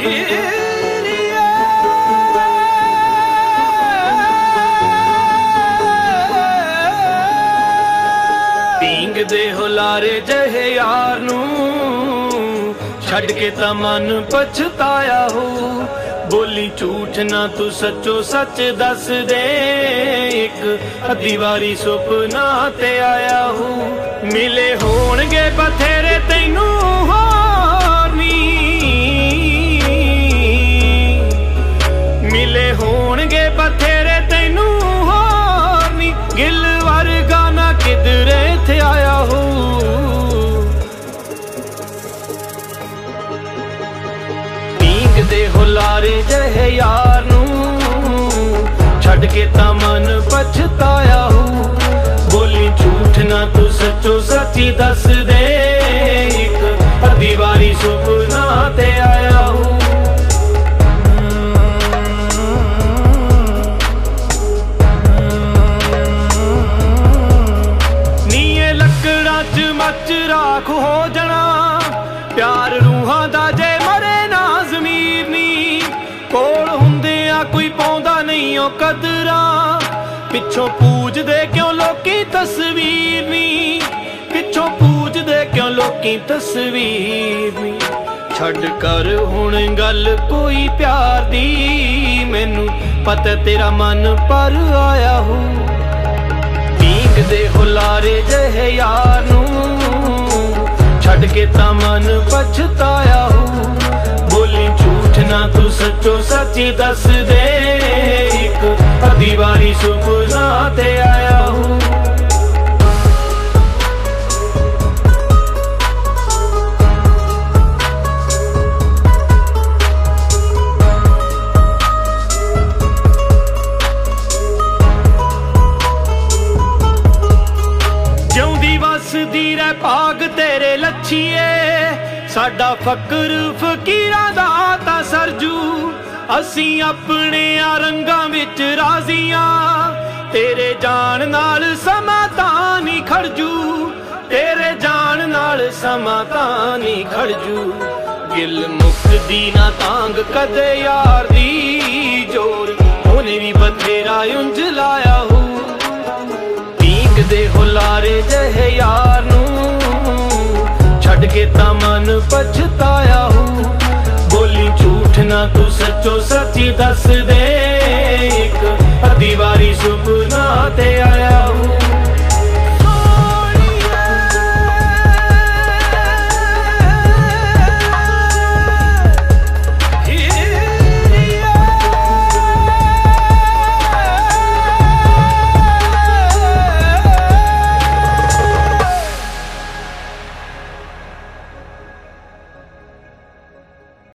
ਢੀਂਗਦੇ ਹੁਲਾਰੇ ਜਿਹੇ ਯਾਰ ਨੂੰ ਛੱਡ ਕੇ ਤਾਂ ਮਨ ਪਛਤਾਇਆ ਹੋ। ਬੋਲੀ ਝੂਠ ਨਾ ਤੂੰ ਸੱਚੋ ਸੱਚ ਦੱਸ ਦੇ, ਇੱਕ ਅੱਧੀ ਵਾਰੀ ਸੁਪਨਾ ਤੇ ਆਇਆ ਹੋ। ਮਿਲੇ ਹੋਣਗੇ ਬਥੇਰੇ ਤੈਨੂੰ ਹੋਰ ਨੀ, ਮਿਲੇ ਹੋਣਗੇ ਬਥੇਰੇ ਤੈਨੂੰ ਹੋਰ ਨੀ, ਗਿੱਲ ਵਰਗਾ ਨਾ ਕਿਧਰੇ ਥੇ ਆਇਆ ਹੋ। ਢੀਂਗਦੇ ਹੁਲਾਰੇ ਜਿਹੇ ਯਾਰ ਨੂੰ ਛੱਡ ਕੇ ਤਾਂ ਮਨ ਪਛਤਾਇਆ ਹੋ। ਬੋਲੀ ਝੂਠ ਨਾ ਤੂੰ ਸੱਚੋ ਸੱਚੀ ਦੱਸ ਦੇ, ਇੱਕ ਅੱਧੀ ਵਾਰੀ ਸੁਪਨਾ ਤੇ ਆਇਆ ਹੋ। ਨੀਏ ਲੱਕੜਾਂ 'ਚ ਮੱਚ ਰਾਖ ਹੋ ਜਾਣਾ, ਪਿਆਰ ਰੂਹਾਂ ਦਾ ਜੇ ਮਰੇ ਨਾ ਜ਼ਮੀਰ ਨੀ। ਕੋਲ ਹੁੰਦਿਆਂ ਕੋਈ ਪਾਉਂਦਾ ਨਹੀਂ ਉਹ ਕਦਰਾਂ, ਪਿੱਛੋਂ ਪੂਜਦੇ ਕਿਉਂ ਲੋਕੀ ਤਸਵੀਰ ਨੀ, ਪਿੱਛੋਂ ਪੂਜਦੇ ਕਿਉਂ ਲੋਕੀ ਤਸਵੀਰ ਨੀ। ਛੱਡ ਕਰ ਹੁਣ ਗੱਲ ਕੋਈ ਪਿਆਰ ਦੀ, ਮੈਨੂੰ ਪਤਾ ਤੇਰਾ ਮਨ ਪਰ ਆਇਆ ਹੋ। ਢੀਂਗਦੇ ਹੁਲਾਰੇ ਜਿਹੇ ਯਾਰ ਨੂੰ ਛੱਡ ਕੇ ਤਾਂ ਮਨ ਪਛਤਾਇਆ ਹੋ। ਬੋਲੀ ਝੂਠ ਨਾ ਤੂੰ ਸੱਚੋ ਸੱਚੀ ਦੱਸ ਦੇ, ਇੱਕ ਅੱਧੀ ਵਾਰੀ ਸੁਪਨਾ ਤੇ ਆਇਆ ਹੋ। ਜਿਉਂਦੀ ਵਸਦੀ ਰਹਿ ਭਾਗ ਤੇਰੇ ਲੱਛੀਏ, ਸਾਡਾ ਫਕਰ ਫਕੀਰਾਂ ਦਾ ਤਾਂ ਸਰਜੂ। ਅਸੀਂ ਆਪਣੇ ਰੰਗਾਂ ਵਿੱਚ ਰਾਜ਼ੀਆਂ, ਤੇਰੇ ਜਾਣ ਨਾਲ ਸਮਾਂ ਤਾਂ ਨਹੀਂ ਖੜਜੂ, ਤੇਰੇ ਜਾਣ ਨਾਲ ਸਮਾਂ ਤਾਂ ਨਹੀਂ ਖੜਜੂ। ਗਿੱਲ ਮੁੱਕਦੀ ਨਾ ਤਾਂਗ ਕਦੇ ਯਾਰ ਦੀ, ਜੋਰ ਉਹਨੇ ਵੀ ਬਥੇਰਾ ਉਂਝ ਲਾਇਆ ਹੋ। ਢੀਂਗਦੇ ਹੁਲਾਰੇ ਜਿਹੇ ਯਾਰ ਨੂੰ ਛੱਡ ਕੇ ਤਾਂ ਮਨ ਪਛਤਾਇਆ ਹੋ। ਬੋਲੀ ਝੂਠ ਨਾ ਤੂੰ ਸੱਚੋ ਸੱਚੀ ਦੱਸ ਦੇ, ਇੱਕ ਅੱਧੀ ਵਾਰੀ ਸੁਪਨਾ ਤੇ